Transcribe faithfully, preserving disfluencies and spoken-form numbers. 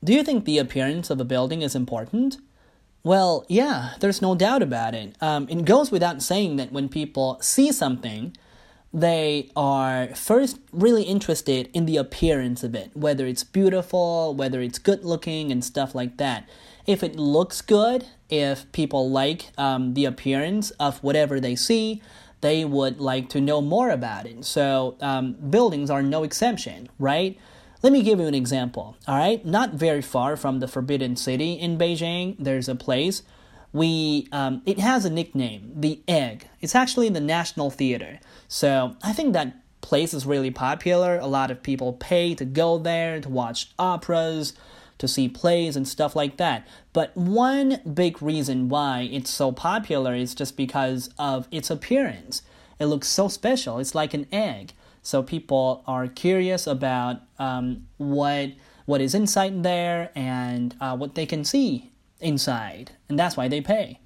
Do you think the appearance of a building is important? Well, yeah, there's no doubt about it. Um, it goes without saying that when people see something, they are first really interested in the appearance of it, whether it's beautiful, whether it's good looking and stuff like that. If it looks good, if people like um, the appearance of whatever they see, they would like to know more about it. So um, buildings are no exception, right? Let me give you an example, all right? Not very far from the Forbidden City in Beijing, there's a place. We um, it has a nickname, the Egg. It's actually the National Theater. So I think that place is really popular. A lot of people pay to go there to watch operas, to see plays and stuff like that. But one big reason why it's so popular is just because of its appearance. It looks so special. It's like an egg. So people are curious about um, what what is inside there and uh, what they can see inside. And that's why they pay.